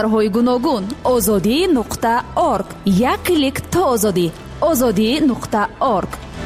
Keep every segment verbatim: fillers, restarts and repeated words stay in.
های گوناگون آزادی نقطه اورگ یک کلیک تا آزادی آزادی نقطه اورگ.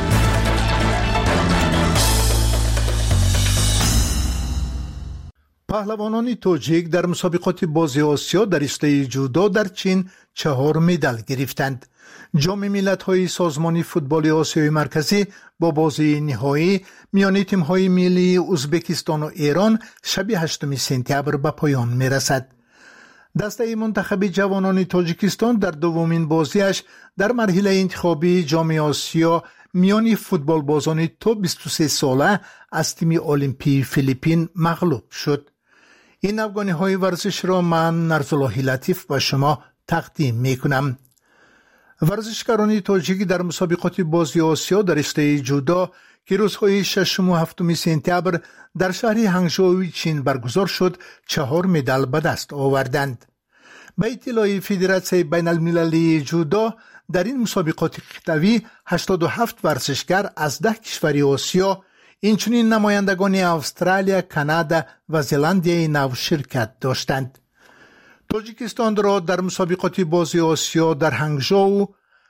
پهلوانان تاجیک در مسابقات بازی آسیا در رشته جودو در چین چهار مدال گرفتند. جام ملت‌های سازمان فوتبال آسیای مرکزی با بازی نهایی میان تیم‌های ملی ازبکستان و ایران شب هشتم سپتامبر به پایان می‌رسد. دسته منتخب جوانان تاجیکستان در دومین بازیش در مرحله انتخابی جام آسیا میان فوتبال بازان تا بیست و سه ساله از تیم المپی فیلیپین مغلوب شد. این افغانی‌های ورزش را من نرزالله لطیف با شما تقدیم می‌کنم. ورزشکاران تاجیک در مسابقات بازی آسیا در رشته جودو که روزهای ششم و هفتم سپتامبر در شهر هنگژو چین برگزار شد چهار مدال به دست آوردند. به اطلاع فدراسیون بین المللی جودو در این مسابقات قطبی هشتاد و هفت ورزشکار از ده کشور آسیا اینچنین نمایندگان استرالیا، کانادا و زلندیای نو شرکت داشتند. تاجیکستان را در مسابقات بازی آسیا در هنگژو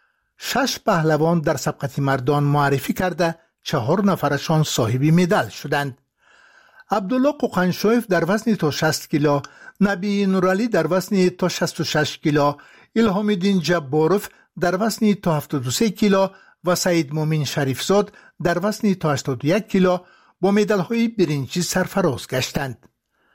شش پهلوان در سبقت مردان معرفی کرده چهار نفرشان صاحب مدال شدند. عبدالله قوقنشویف در وزن تا شصت کیلو، نبی نورالی در وزن تا شصت و شش کیلو، الهام الدین جباروف در وزن تا هفتاد و سه کیلو و سعید مومن شریفزاد در وزن تا هشتاد و یک کیلو با مدال‌های برنجی سرفراز گشتند.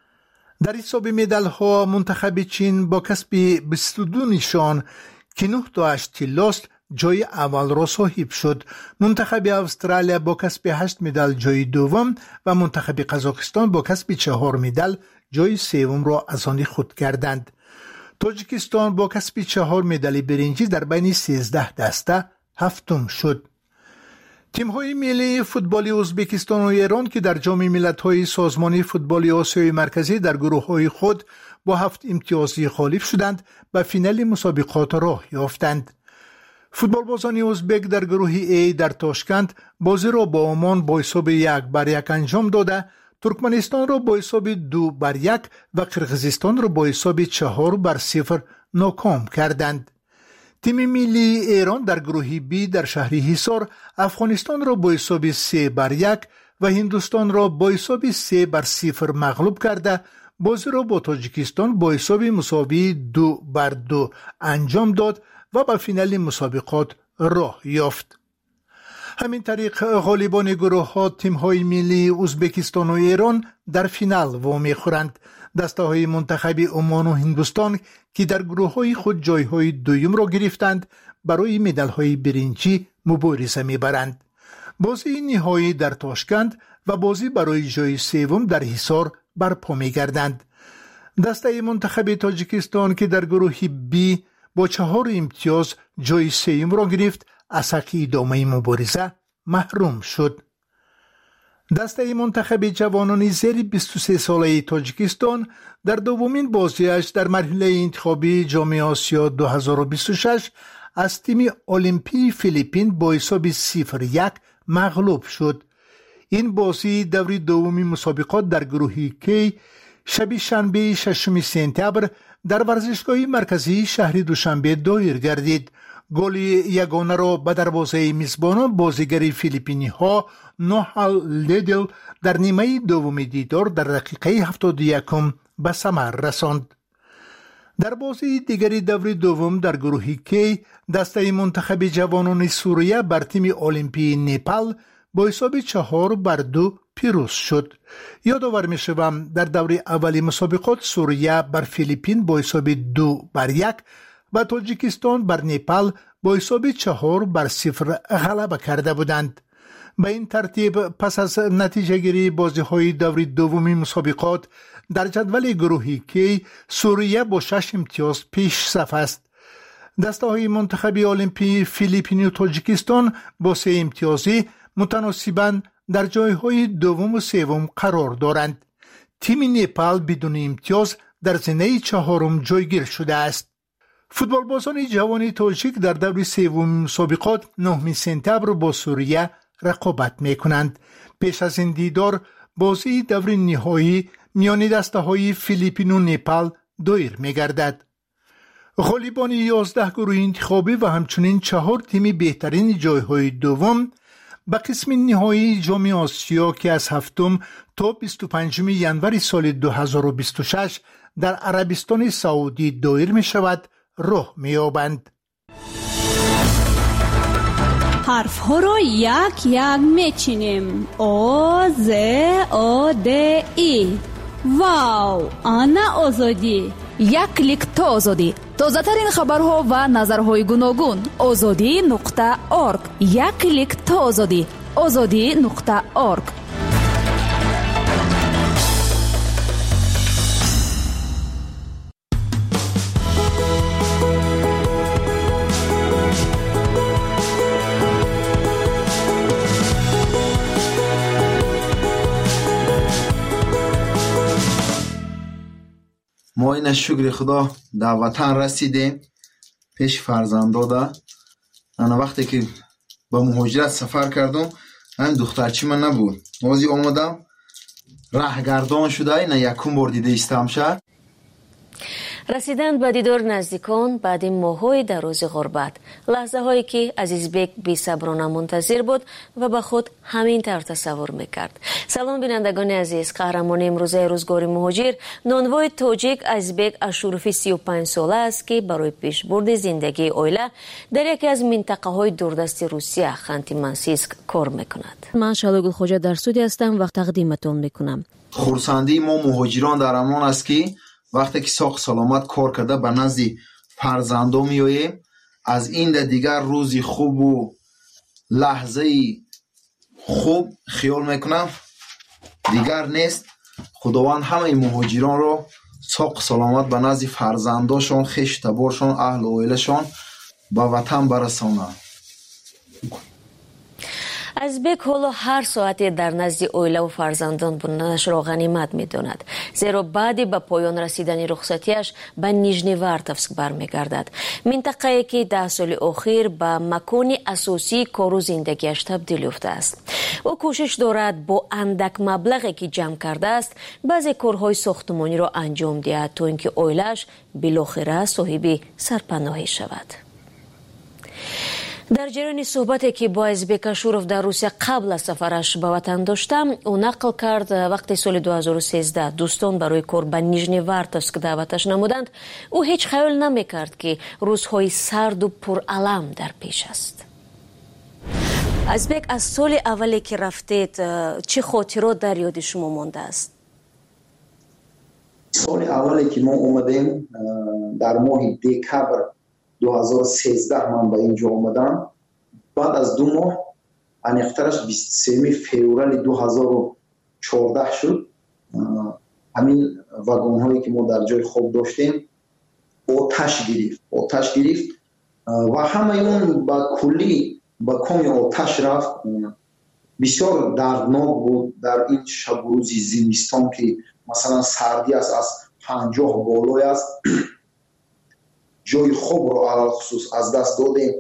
در حساب مدال‌ها منتخب چین با کسب بیست و دو نشان که نه تاش طلاست جای اول را صاحب شد. منتخب استرالیا با کسب هشت مدال جای دوم و منتخب قزاقستان با کسب چهار مدال جای سوم را از آن خود کردند. تاجیکستان با کسب چهار مدال برنجی در بین سیزده دسته هفتم شد. تیم‌های ملی فوتبال ازبکستان و ایران که در جام ملت‌های سازمان فوتبال آسیای مرکزی در گروه‌های خود با هفت امتیازی غالب شدند و فینال مسابقات راه یافتند. فوتبال بازان ازبک در گروه ای در تاشکند بازی را با عمان با حساب یک بر یک انجام داده، ترکمنستان را با حساب دو بر یک و قرقیزستان را با حساب چهار بر صفر ناکام کردند. تیم ملی ایران در گروه بی در شهر حصار افغانستان را با حساب سه بر یک و هندوستان را با حساب سه بر صفر مغلوب کرده بازی را با تاجیکستان با حساب مساوی دو بر دو انجام داد و به فینال مسابقات راه یافت. همین طریق غالبان گروه ها تیم های ملی ازبکستان و ایران در فینال وامی خورند. دسته های منتخب عمان و هندوستان که در گروه های خود جای های دویم را گرفتند برای مدال های برنجی مبارزه می برند. بازی نهایی در تاشکند و بازی برای جای سوم در حصار برپا می گردند. دسته منتخب تاجیکستان که در گروه بی با چهار امتیاز جای سوم را گرفت از حق ادامه مبارزه محروم شد. دسته منتخب جوانان زیر بیست و سه ساله تاجیکستان در دومین بازیش در مرحله انتخابی جام آسیا دو هزار و بیست و شش از تیم المپی فیلیپین با حساب صفر یک مغلوب شد. این بازی دوری دومی مسابقات در گروه کی شب شنبه ششم سپتامبر در ورزشگاه مرکزی شهر دوشنبه دایر گردید. گل یگانه را به دروازه میزبانان بازیگر فیلیپینی ها نوحل لیدل در نیمه دوم دیدار در دقیقه هفتاد و یکم به ثمر رساند. در بازی دیگری دور دوم در گروه کی دسته منتخب جوانان سوریه بر تیم المپی نپال با حساب چهار بر دو پیروز شد. یادآور می شوم در دور اولی مسابقات سوریه بر فیلیپین با حساب دو بر یک و تاجیکستان بر نپال با حساب چهار بر صفر غلبه کرده بودند. به این ترتیب پس از نتیجه گیری بازی های دور دومی مسابقات در جدول گروهی که سوریه با شش امتیاز پیش صف است. دسته های منتخب المپی فیلیپین و تاجیکستان با سه امتیازی متناسباً در جایهای دوم و سوم قرار دارند. تیم نپال بدون امتیاز در زینه چهارم جایگیر شده است. فوتبال بازان جوان تاجیک در دور سوم مسابقات نهم سپتامبر با سوریه رقابت می کنند. پیش از این دیدار بازی دور نهایی میان دسته های فیلیپین و نپال دایر می گردد. غالیبان یازده گروه انتخابی و همچنین چهار تیم بهترین جایهای دوم به قسم نهایی جام آسیا که از هفتم تا بیست و پنجم ینور سال دو هزار و بیست و شش در عربستان سعودی دایر می شود راه می یابند. حرف ها را یک یک می چینیم. او ز او د ای. واو، آنا آزادی. یک کلیک تا آزادی. تازه ترین خبرها و نظرهای گوناگون. آزادی نقطه اورگ. یک کلیک تا آزادی. آزادی نقطه اورگ. ما این شکر خدا در وطن رسیدیم. پیش فرزنداده انا وقتی که با مهاجرت سفر کردم همین دخترچی من نبود. وازی آمدم راهگردان شده این یکم بار دیده استم شد. رسیدن به دیدار نزدیکان بعد ماه‌های دراز غربت، لحظه هایی که عزیزبک بی صبرانه منتظر بود و به خود همین طور تصور میکرد. سلام بینندگان عزیز، قهرمان امروزه روزگار مهاجر نانوای تاجیک عزیزبک اشوروفی سی و پنج ساله است که برای پیشبرد زندگی عائله در یکی از منطقه های دوردست روسیه خانتی منسیسک کار میکند. من شالوگل خوجا در سودی هستم و تقدیمتون میکنم. خورسندی ما مهاجران در امان است که وقتی که ساق سلامت کار کرده به نزد فرزندان میاییم، از این در دیگر روزی خوب و لحظه خوب خیال میکنم دیگر نیست. خداوند همه مهاجران را ساق سلامت به نزد فرزنداشون، خیش تبارشون، اهل و عائلشون به وطن برسانه. عزیزبک حالا هر ساعتی در نزد عائله و فرزندان بودنش را غنیمت می‌داند، زیرا بعد به پایان رسیدن رخصتیش به نیژنیوارتوفسک برمیگردد، منطقه‌ای که ده سال اخیر به مکان اساسی کار و زندگیش تبدیل یافته است. او کوشش دارد با اندک مبلغی که جمع کرده است بعضی کارهای ساختمانی را انجام دهد تا اینکه عائله‌اش بالاخره صاحب سرپناهی شود. در جریان صحبتی که با عزیزبک اشوروف در روسیه قبل از سفرش به وطن داشتم، او نقل کرد وقتی سال دو هزار و سیزده دوستان برای کار به نیژنیوارتوفسک دعوتش نمودند، او هیچ خیال نمیکرد که روزهای سرد و پرالم در پیش است. عزیزبک، از سال اولی که رفتید چه خاطرات در یاد شما مانده است؟ سال اولی که ما اومدیم در ماه دکبر دو هزار و سیزده من به اینجا آمدم. بعد از دو ماه انیخترش بیست و سوم فوریه دو هزار و چهارده شد. همین واگن هایی که ما در جای خواب داشتیم آتش گرفت آتش گرفت و همه اون با کلی با کمی آتش رفت. بسیار دردناک بود در این شب و روز زمستان که مثلا سردی است، از پنجاه بالای است. جای خوب رو علال خصوص از دست دادیم.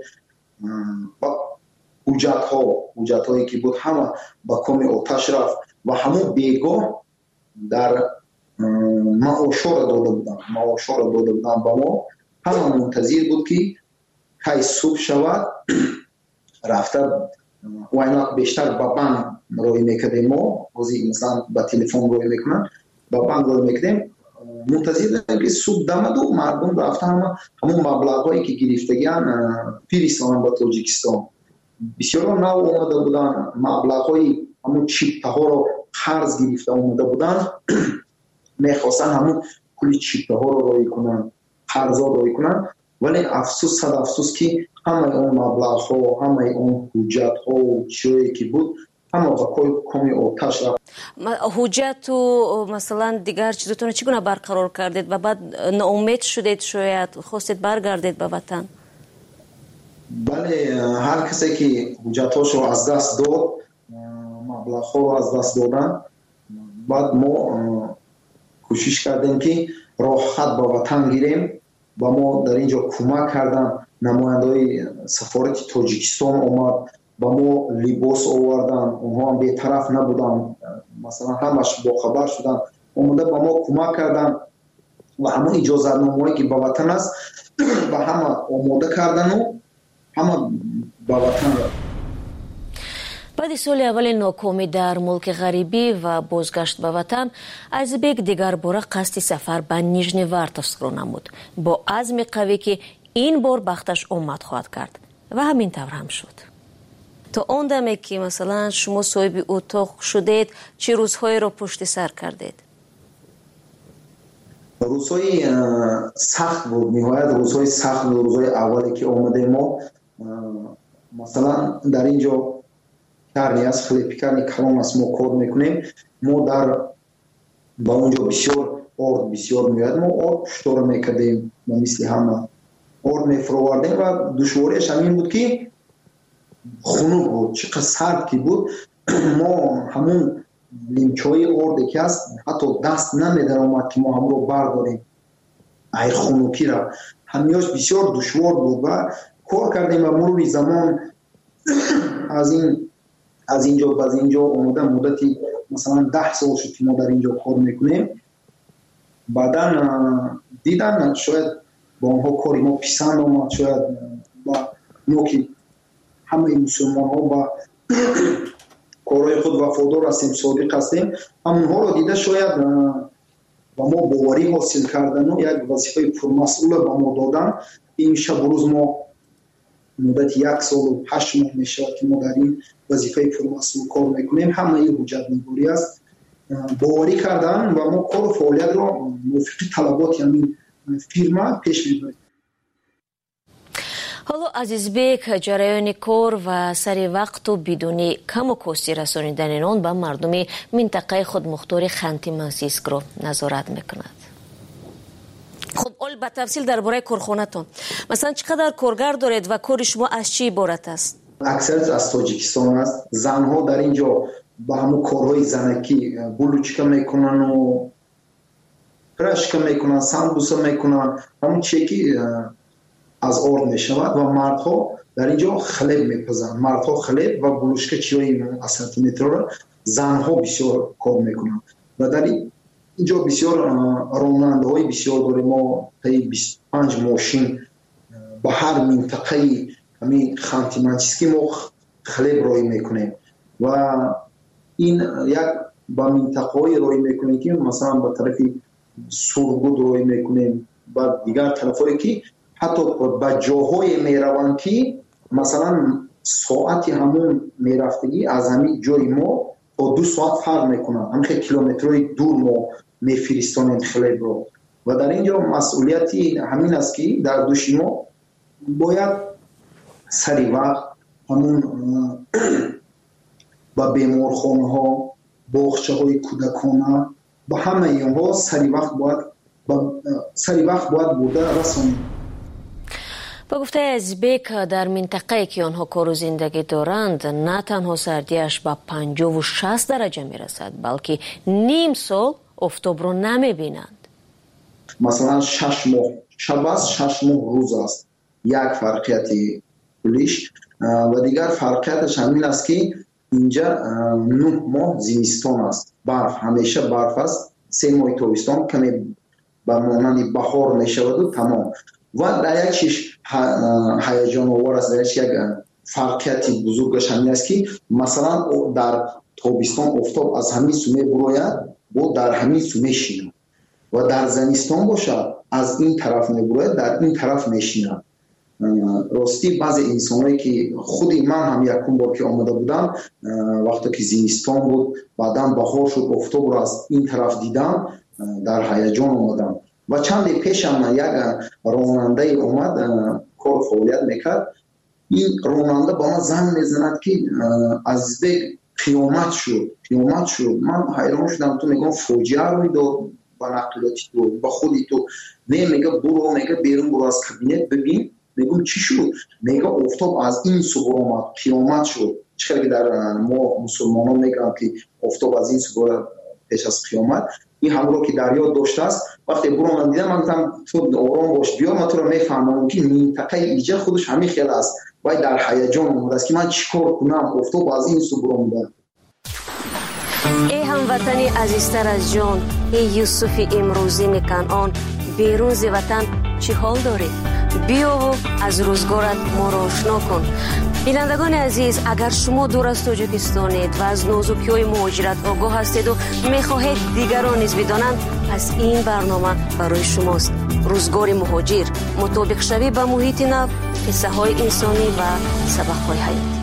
حجت ها حجت هایی که بود همه با کمی آتش رفت و همون بیگاه در معاشا را داده بودن معاشا را داده بودن با ما. همه منتظر بود که کی صبح شود رفته و اینا بیشتر با بانک روی میکردیم. ما بازی مثلا با تلفن روی میکنن، با بانک روی میکردیم. منتظر داریم که صبح دمد و مردم رفته همه همون مبلغایی که گرفتگیان پیرستان با تاجیکستان بسیار نو آمده بودن. مبلغای همون چیپه ها رو قرض گرفته آمده بودن، میخواستن همون کلی چیپه ها رو روی کنن، قرض ها روی کنن. ولی افسوس صد افسوس که همه اون مبلغ ها، همه اون حجت ها و چیزی که بود همه با کمی آتش رفت. حجت و مثلا دیگر چیزتون چگونه برقرار کردید و بعد ناامید شدید، شاید خواستید برگردید به وطن؟ بله، هر کسی که حجتاشو از دست داد، مبلغ ها رو از دست دادن، بعد ما کوشش کردیم که راحت به وطن گیریم. با ما در اینجا کمک کردن، نمایندهای سفارت تاجیکستان اومد با ما لباس آوردن، اونها هم بی‌طرف نبودن، مثلا همش با خبر شدن، اومده با ما کمک کردن و همه اجازتنامه‌ای که به وطن است به همه آماده کردن و همه به وطن رفت. بعد سال اول ناکامی در ملک غریبی و بازگشت به وطن، айзбек дигар бора қасди сафар ба Нижневартовскро намуд бо азми қавӣ ки ин бор бахташ омад хоҳад кард ва ҳамин тавр ҳам шуд. то он даме ки масалан шумо соҳиби утоқ шудед, чӣ рӯзҳоеро пушти сар кардед? рӯзҳои сахт буд, ниҳоят рӯзҳои сахт буд. рӯзҳои аввале ки омадем мо масалан дар ин ҷо карни аст, хлебпекарни калон аст, мо кор мекунем. мо дар ба онҷо бисёр орд бисёр меояд, мо орд пуштора мекардем, мо мисли ҳама орд мефуровардем ва душвориаш ҳамин буд ки хунук буд, чӣ қадр сард ки буд. мо ҳамун лимчаҳои орде ки аст ҳатто даст намедаромад ки мо ҳамро бардорем, ай хунукира. ҳамиёш бисёр душвор буд ва кор кардем ва мурури замон аз ин аз ин ҷо ба ин ҷо омода муддати масалан даҳ сол шуд ки мо дар ин ҷо кор мекунем. баъдан дидан шояд ба онҳо кори мо писанд омад, шояд ба мо ки ҳамаи мусулмонҳо ба корҳои худ вафодор ҳастем, содиқ ҳастем, ҳамонҳоро дида шояд ба мо боварӣ ҳосил кардану як вазифаи пурмасъула ба мо додан. ин шабу рӯз мо муддати як солу ҳашт моҳ мешавад ки мо дар ин вазифаи пурмасъул кор мекунем. ҳамаи ҳуҷҷатнигорӣ аст, боварӣ кардан ва мо кору фаъолиятро мувофиқи талаботи ҳамин фирма пеш мебарем. ҳоло азизбек, ҷараёни кор ва сари вақту бидуни каму кости расонидани он ба мардуми минтақаи худмухтори Ханти Мансийскро назорат мекунад. хуб, ол ба тафсил дар бораи корхонатон, масалан чӣ қадар коргар доред ва кори шумо аз чӣ иборат аст? аксарияш аз Тоҷикистон аст. занҳо дар ин ҷо ба ҳамун корҳои занакӣ булучка мекунану прашка мекунанд, самбуса мекунанд, ҳамун чие ки аз орд мешавад. ва мардҳо дар ин ҷо хлеб мепазанд. мардҳо хлеб ва булушка чиёи асортиментрро, занҳо бисёр кор мекунанд. ва дар ин ҷо бисёр ронандаҳои бисёр дорем. мо таи бисту панҷ мошин ба ҳар минтақаи ҳамин Ханти Мансийский мо хлеб роҳӣ мекунем. ва ин як ба минтақаҳои роҳӣ мекунем ки масалан ба тарафи Сургуд роҳӣ мекунем, ба дигар тарафҳое ки ҳатто ба ҷоҳое мераванд ки масалан соати ҳамун мерафтагӣ аз ҳамин ҷои мо то ду соат фарқ мекунад. ҳамин хеле километрҳои дур мо мефиристонем хлебро. ва дар ин ҷо масъулияти ҳамин аст ки дар души мо бояд сари вақт ҳамун ба беморхонаҳо, боғчаҳои кӯдакона, ба ҳамаи онҳо сари вақт бояд сари вақт бояд бурда расонем. ба гуфтаи азизбек, дар минтақае ки онҳо кору зиндагӣ доранд, на танҳо сардиаш ба панҷову шаст дараҷа мерасад, балки ним сол офтобро намебинанд. масалан шаш моҳ шаб аст, шаш моҳ рӯз аст. як фарқияти кулиш. ва дигар фарқияташ ҳамин аст ки инҷа нӯҳ моҳ зимистон аст, барф, ҳамеша барф аст. се моҳи тобистон каме ба монанди баҳор мешаваду тамом. ва дар як чиш ҳаяҷоновар аст, дар як фарқияти бузургаш ҳамин аст ки масалан дар тобистон офтоб аз ҳамин су мебурояд, бо дар ҳамин су мешинад. ва дар зимистон бошад аз ин тараф мебурояд, дар ин тараф мешинад. рости баъзе инсонҳое ки худи ман ҳам якум бор ки омада будам, вақте ки зимистон буд, баъдан баҳор шуд, офтобро аз ин тараф дидам, дар ҳаяҷон омадам. ва чанде пешам як ронандаи омад, кор фаъолият мекард. ин ронанда ба ман занг мезанад ки азизбек қиёмат шуд, қиёмат шуд. ман ҳайрон шудам. ту мегӯям фоҷиа рӯй дод ба нақлиёти ту, ба худи ту. не мега буро, мега берун буро аз кабинет бибин. мегӯм чӣ шуд? мега офтоб аз ин су баромад, қиёмат шуд. чӣ қадр ки дар мо мусулмонон мегӯям ки офтоб аз ин су баромад пеш аз қиёмат. ин ҳамро ки дар ёд доштааст. вақте буро дидам, ман гуфтам ту ором бош, биё ман туро мефаҳмонам ки минтақаи иҷа худаш ҳамин хел аст. вай дар ҳаяҷон омадааст ки ман чӣ кор кунам, офтоб аз ин су баромада. ای هموطنی عزیزتر از جان، ای یوسف امروزی کانان، بیرون ز وطن چی حال داری؟ بیا و از روزگارت ما را آشنا کن. بینندگان عزیز، اگر شما دور از تاجیکستانید و از نازکی‌های مهاجرت آگاه هستید و می‌خواهید دیگران نیز بدانند، پس این برنامه برای شماست. روزگار مهاجر، مطابق شوی به محیط نو، قصه‌های انسانی و سبق‌های حیاتی.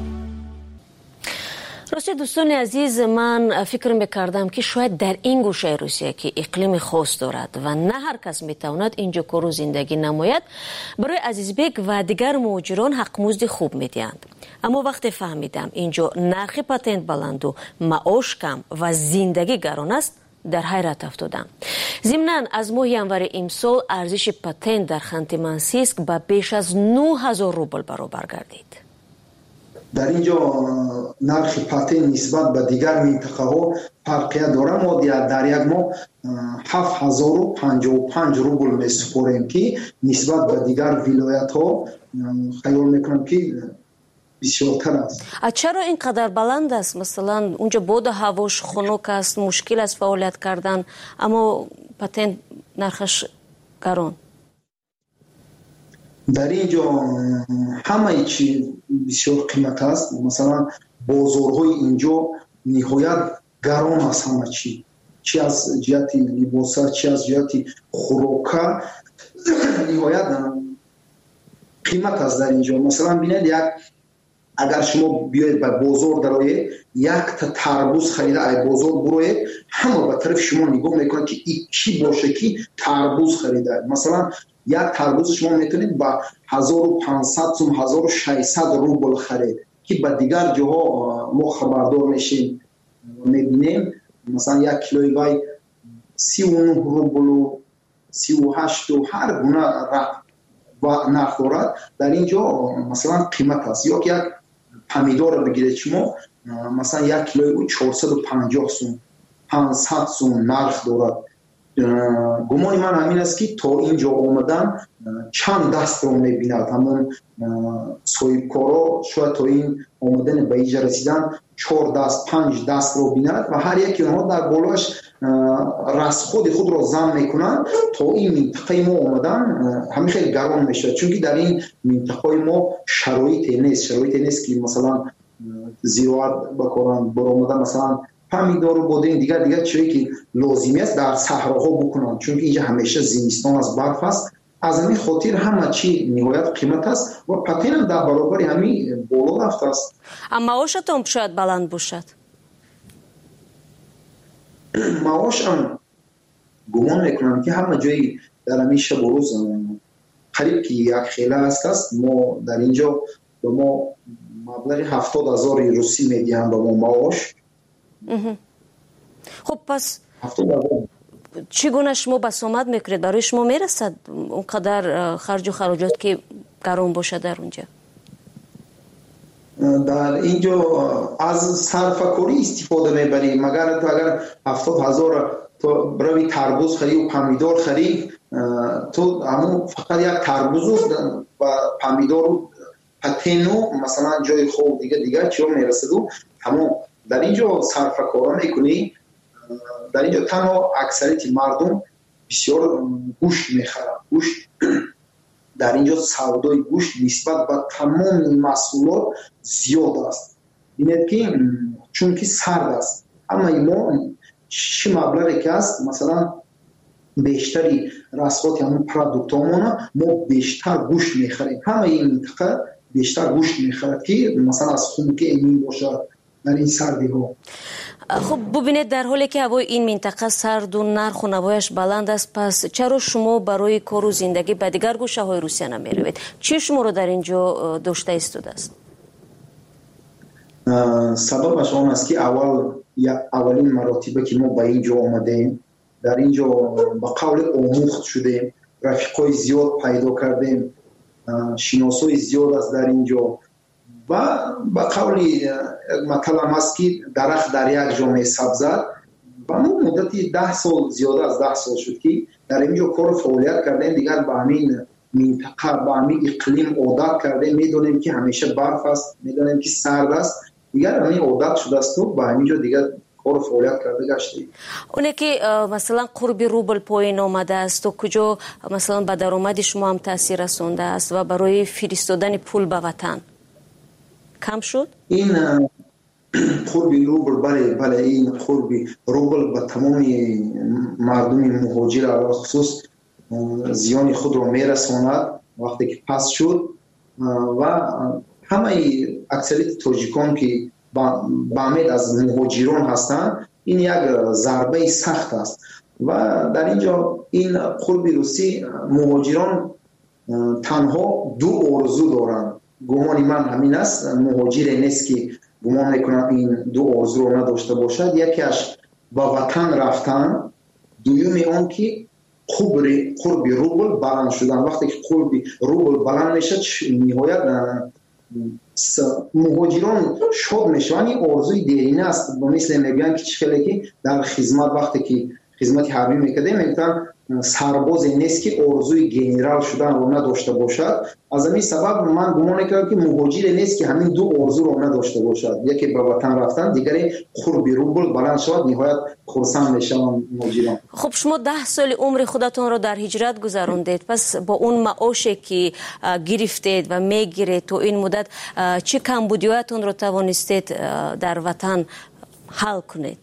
راستی دوستان عزیز، من فکر میکردم که شاید در این گوشه روسیه که اقلیم خاص دارد و نه هر کس میتواند اینجا کار و زندگی نماید، برای عزیزبک و دیگر مهاجران حق مزد خوب میدهند. اما وقتی فهمیدم اینجا نرخ پاتنت بلند و معاش کم و زندگی گران است، در حیرت افتادم. ضمناً از ماه ینور امسال ارزش پاتنت در خانت منسیسک به بیش از نه هزار روبل برابر گردید. در اینجا نرخ پاتنت نسبت به دیگر منطقه ها فرقیت داره. ما در یک ماه هفت هزار و پنجاه و پنج روبل میسپاریم که نسبت به دیگر ولایت ها خیال میکنم که بسیارتر است. چرا اینقدر بلند است؟ مثلا اونجا بود هواش خنک است، مشکل است فعالیت کردن، اما پاتنت نرخش گران. در اینجا همه چی بسیار قیمت است. مثلا بازارهای اینجا نهایت گران است. همه چی، چی از جهت لباس، چی از جهت خوراک، نهایت قیمت است در اینجا. مثلا ببینید، یک اگر شما بیاید به بازار درآیید، یک تا تربوز خریده ای بازار بروید، همه به طرف شما نگاه میکنند که این چی باشه که تربوز خریده. مثلا یک تربوز شما میتونید با هزار و پانصد سوم هزار و ششصد روبل خرید که به دیگر جاها ما خبردار میشیم میبینیم مثلا یک کیلوی وای سی و نه روبل و سی و هشت و هر گونه و نرخ دارد. در اینجا مثلا قیمت است. یا که یک پمیدار بگیرید شما، مثلا یک کیلوی چهارصد و پنجاه سوم پانصد سوم نرخ دارد. گمان من همین است که تا اینجا آمدن چند دست رو میبیند. همون صاحبکارا شاید تا این آمدن به اینجا رسیدن چهار دست پنج دست رو بیند و هر یک اونها در بالاش رسخود خود را زم میکنن. تا این منطقه ما آمدن همین خیلی گران میشه، چون که در این منطقه ما شرایط نیست شرایط نیست که مثلا زراعت بکنن برآمدن، مثلا پمیدار و بادرنگ دیگر دیگر چیزی که لازمی است در صحراها بکنن، چون که اینجا همیشه زمستان از برف است. از همین خاطر همه چی نهایت قیمت است و پاتنت در برابر همین بالا رفته است. اما معاشتون شاید بلند باشد. معاش هم گمان میکنم که همه جایی در همین شب و روز قریب که یک خیله است است. ما در اینجا به ما مبلغ هفتاد هزار روسی میدهند به ما معاش. خب پس چگونه شما بسامد میکنید؟ برای شما میرسد اونقدر خرج و خراجات که گران باشه در اونجا؟ در اینجا از صرفه‌کاری استفاده میبریم. مگر تو اگر هفتاد هزار تو بروی تربوز خرید و پمیدار خرید، تو همون فقط یک تربوز و پمیدار و پتنو مثلا جای خوب دیگه دیگه چیو میرسد و همون در اینجا صرفه‌کاری میکنی. در اینجا تنها اکثریت مردم بسیار گوشت میخرند. گوشت در اینجا سودای گوشت نسبت به تمام محصولات زیاد است. ببینید که چون که سرد است، اما ما چه مبلغی که است مثلا بیشتری رسخات همون پروداکت هامون ما بیشتر گوشت میخریم. همه این منطقه بیشتر گوشت میخرد که مثلا از خون که امین باشد در این سردی ها. خب ببینید، در حالی که هوای این منطقه سرد و نرخ و نوایش بلند است، پس چرا شما برای کار و زندگی به دیگر گوشه های روسیه نمی روید؟ چی شما رو در اینجا داشته ایستاده است؟ سببش آن است که اول اولین مراتبه که ما به اینجا آمدیم، در اینجا با قول آموخت شدیم، رفیقای زیاد پیدا کردیم، شناسای زیاد است در اینجا و با قولی مطلب هست که درخت در یک جا می سبزد و ما مدتی ده سال زیاده از ده سال شد که در اینجا کار فعالیت کردیم. دیگر با همین منطقه با همین اقلیم عادت کردیم. میدونیم که همیشه برف است، میدونیم که سرد است، دیگر همین عادت شده است و با همینجا دیگر کار فعالیت کرده گشتیم. اونه که مثلا قرب روبل پایین آمده است و کجا مثلا به درآمد شما هم تاثیر رسونده است و برای فرستادن پول به وطن کم شد؟ این قرب روبل بله بله این قرب روبل به تمام مردم مهاجر علی خصوص زیان خود را میرساند وقتی که پس شد و همه اکثریت تاجیکان که با امید از مهاجران هستند این یک ضربه سخت است و در اینجا این قرب روسی مهاجران تنها دو آرزو دارند. گمان من همین است، مهاجر نیست که گمان میکنم این دو آرزو را نداشته باشد. یکیش با وطن رفتن، دومی آن که قرب روبل بلند شدن. وقتی که قرب روبل بلند میشه نهایت مهاجران شاد میشن. این آرزوی دیرینه است، مثل میگن که چخیلی که در خدمت وقتی که خدمت حربی میکرده میگن سرباز نیست که آرزوی گنرال شدن رو نداشته باشد. از همین سبب من گمان میکنم که مهاجر نیست که همین دو آرزو رو نداشته باشد، یکی به وطن رفتن، دیگری قرب روبل بلند شد. نهایت خرسند میشن مهاجران. خب شما ده سال عمر خودتون رو در هجرت گذروندید، پس با اون معاشی که گرفتید و میگیرید تو این مدت چه کمبودیاتون رو توانستید در وطن حل کنید؟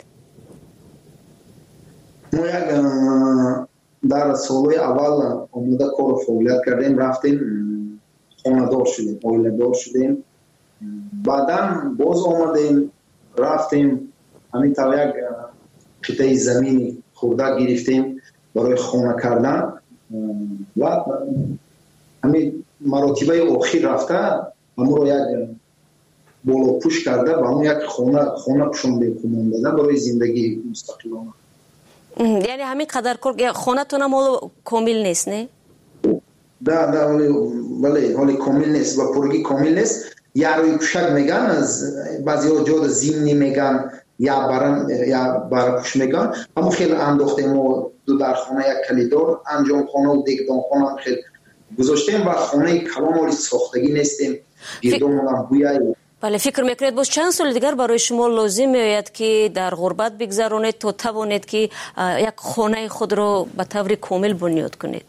ما یک در سالهای اول آمده کار فعالیت کردیم، رفتیم خانه دار شدیم، عائله دار شدیم. بعدا باز آمدیم رفتیم همین طور یک قطعه زمین خورده گرفتیم برای خانه کردن و همین مراتبه آخر رفته همون رو یک بالا پوش کرده و همون یک خانه خانه پوشانده کنون دادن برای زندگی مستقلانه. یعنی همین قدر کار خانه تون هم کامل نیست نه؟ ده ده ولی ولی ولی کامل نیست و پرگی کامل نیست. یا روی پوشک میگن، از بعضی ها جاد زمینی میگن یا برن یا برپوش میگن. همون خیلی انداختیم و دو در خانه یک کلیدار انجام خانه و دیگدان خانه هم خیلی گذاشتیم و خانه کلام ولی ساختگی نیستیم. گردون هم بویایی. بله، فکر میکنید باز چند سال دیگر برای شما لازم میآید که در غربت بگذرانید تا توانید که یک خانه خود را به طور کامل بنیاد کنید؟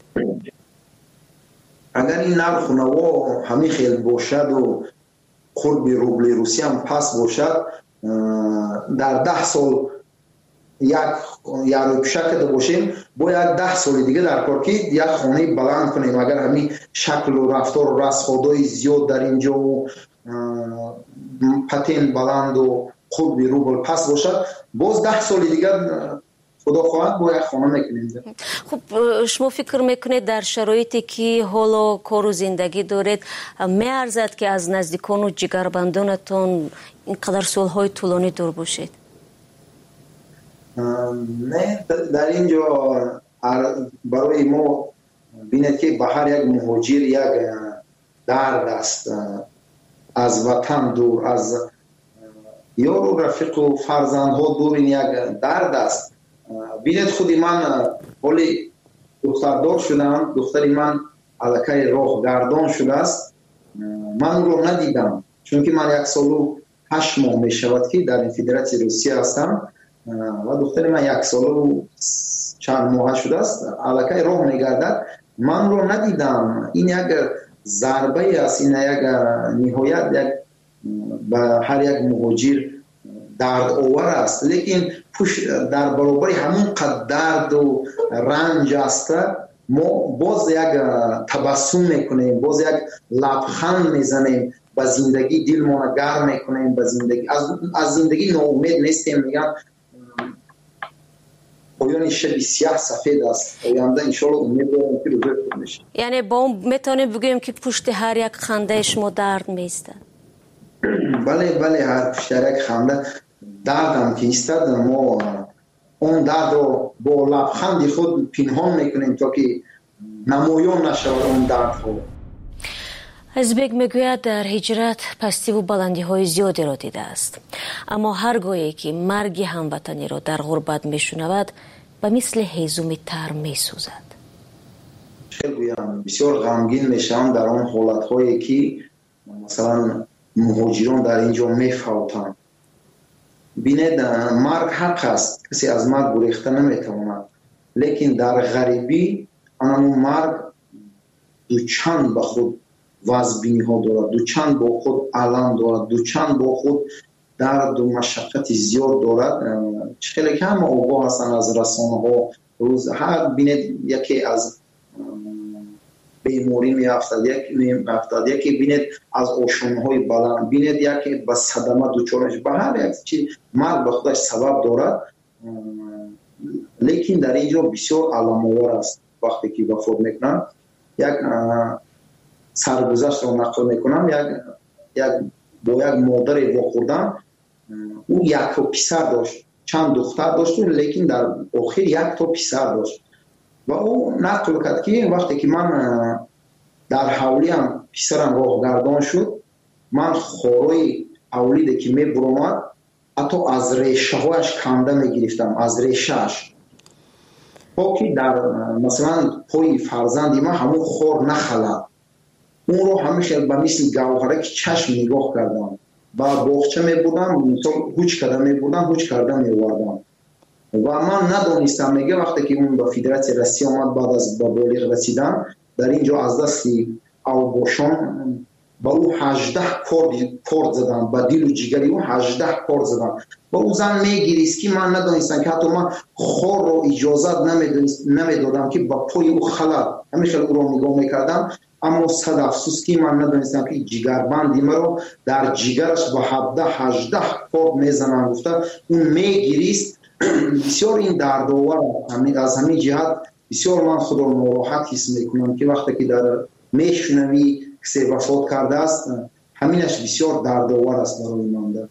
اگر این نرخ نوا همین خیلی باشد و قرب روبل روسی هم پس باشد، در ده سال یک یارو پشکده باشیم باید ده سال دیگه در کار که یک خانه بلند کنیم. اگر همین شکل و رفتار و رسخادای زیاد در اینجا و پتین بلند و خود بی روبل پس باشد، باز ده سال دیگر خدا خواهد باید خانه میکنید. خب شما فکر میکنید در شرایطی که حالا کار و زندگی دارید میارزد که از نزدیکان و جگربندانتون اینقدر سالهای طولانی دور باشید؟ نه، در اینجا برای ما بینید که به هر یک مهاجر یک درد است، از وطن دور، از یار و رفیق و فرزندها دور، این یک درد است. بینید خودی من حالی دختردار شدم، دختری من علاقه راه گردان شده است، من او رو ندیدم چون که من یک سال و هشت ماه می شود که در این فدراسیون روسیه هستم و دختر من یک سال و چند ماه شده است علاقه راه می گردد، من رو ندیدم. این یک ضربه است، این یک نهایت یک به هر یک مهاجر درد آور است. لیکن پوش در برابر همون قدر درد و رنج است ما باز یک تبسم میکنیم، باز یک لبخند میزنیم، با زندگی دل ما گرم میکنیم، با زندگی از از زندگی ناامید نیستیم. میگن پایان شب سیاه سفید است، آینده ان شاء الله امید دارم که روزی خوب بشه. یعنی با اون میتونیم بگیم که پشت هر یک خنده شما درد میسته؟ بله بله، هر پشت یک خنده دردم که ایستد ما اون درد رو با لبخند خود پنهان میکنیم تا که نمایان نشود اون درد ها. ازبک میگوید در هجرت پستی و بلندی های زیادی را دیده است، اما هرگاهی که مرگ هموطنی را در غربت میشنود به مثل هیزومی تر میسوزد. بسیار غمگین میشم در آن حالت هایی که مثلا مهاجران در اینجا میفوتند بینید مرگ حق است، کسی از مرگ گریخته نمیتواند، لیکن در غریبی آن مرگ دو چند به خود وزبینی ها دارد، دو چند با خود علم دارد، دو چند با خود درد و مشقت زیاد دارد. خیلی کم آگاه هستند از رسانه ها. روز هر بینید یکی از بیماری می افتاد، یکی می افتاد، یکی بینید از اوشون های بلند، بینید یکی به صدمه دوچارش، به هر یک چیز مرگ به خودش سبب دارد. لیکن در اینجا بسیار علام‌آور است. وقتی که وفات میکنن یک سرگذشت رو نقل میکنم، یک یک با یک مادر واخوردن، او یک تا پسر داشت، چند دختر داشت، لیکن در آخر یک تا پسر داشت و او نقل کرد که وقتی که من در حولیم پسرم راه گردان شد، من خورای اولیده که می برامد حتی از ریشه هایش کنده می گرفتم، از ریشهش، با که در مثلا پای فرزندی من همون خور نخلد. اون رو همیشه به مثل گوهره که چشم نگاه کردم، با باغچه می بودم، مثلا هوچ کرده می بودم، هوچ کرده می وردم و من ندانستم. میگه وقتی که اون به فدراسیون روسیه آمد بعد از به بالغ رسیدن، در اینجا از دست اوباشان با او هجده کارد زدن، با دیل و جگری او هجده کارد زدن. با او زن میگیریست که من ندانستم که حتی من خور رو اجازت نمیدادم که با پای او خلد، همیشه او رو نگاه میکردم. اما صد افسوس که من ندانستم که جگربندی مرا در جگرش با هفده هجده کارد میزنن. گفته اون میگیریست. بسیار این دردآور از همین جهت بسیار من خود را ناراحت حس میکنم که وقتی که در میشنوی کسی وفات کرده است، همینش بسیار دردآور است برای من.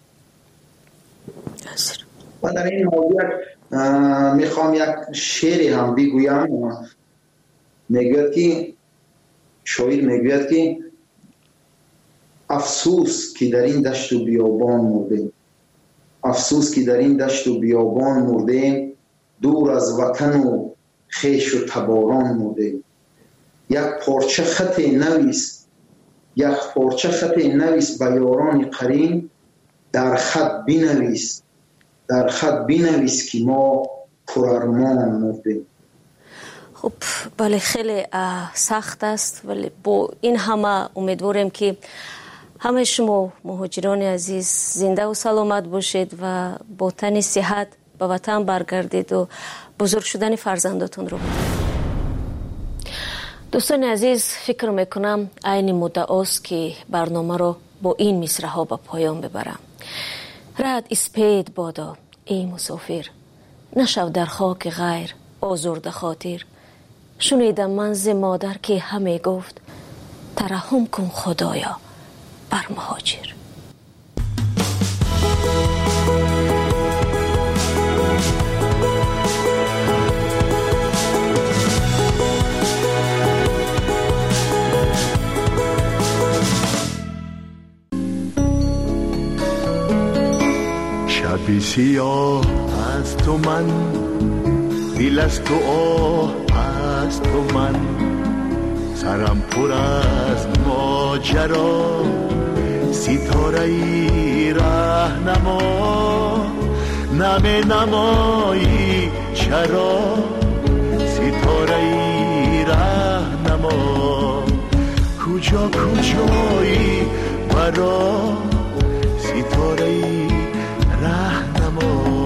و در این موضوع میخوام یک شعری هم بگویم. میگوید که شاعر میگوید که افسوس که در این دشت و بیابان مرده، افسوس که در این دشت و بیابان مرده، دور از وطن و خیش و تباران مرده. یک پارچه خط نویس، یک پارچه خط نویس به یاران قرین، در خط بنویس، در خط بنویس که ما پرارمان مرده. خب بله، خیلی سخت است، ولی با این همه امیدواریم که همه شما مهاجران عزیز زنده و سلامت باشید و با تن صحت به وطن برگردید و بزرگ شدن فرزنداتون رو بدید. دوستان عزیز، فکر میکنم عین مدعاست که برنامه رو با این مصرع‌ها به پایان ببرم. رد اسپید بادا ای مسافر، نشو در خاک غیر آزرده خاطر. شنیدم من ز مادر که همه گفت، ترحم کن خدایا بر مهاجر. شبی سیاه از تو من، دل از تو آه از تو من، سرم پر از ماجرا، ستاره ای رهنما، نمی نمایی چرا، ستاره ای رهنما، کجا کجایی برا، ستاره ای رهنما.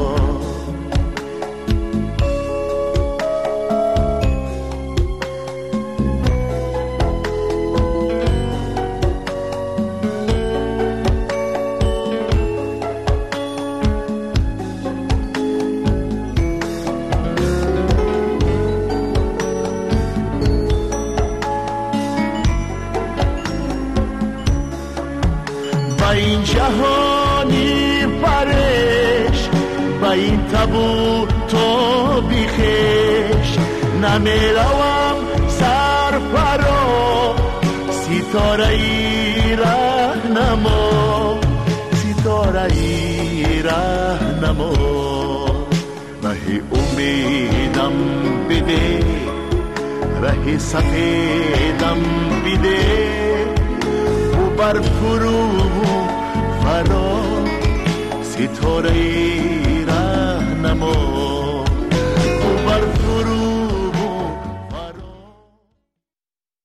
این جهانی پرش، با این تبو تو بیخش، نمیروم سر فرا، ستاره ای رهنما، ستاره ای رهنما. ره امیدم بده، ره سفیدم بده، و بر فرو فرا، ستاره